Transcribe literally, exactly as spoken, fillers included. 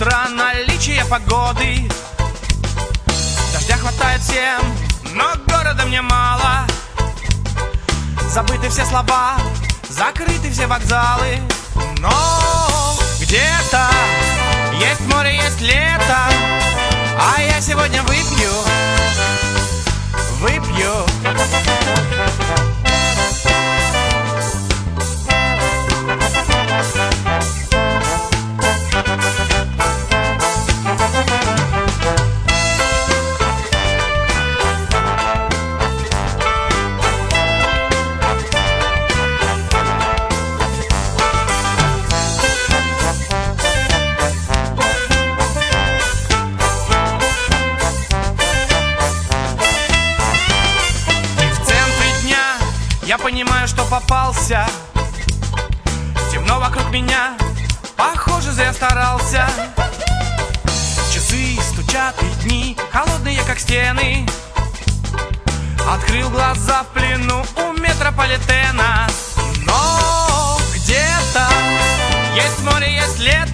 утро наличие погоды. Дождя хватает всем, но города мне мало. Забыты все слова, закрыты все вокзалы. Но где-то есть море, есть лето, а я сегодня выпью, выпью. Я понимаю, что попался. Темно вокруг меня, похоже, зря старался. Часы стучат и дни, холодные как стены. Открыл глаза в плену у метрополитена. Но где-то есть море, есть лето,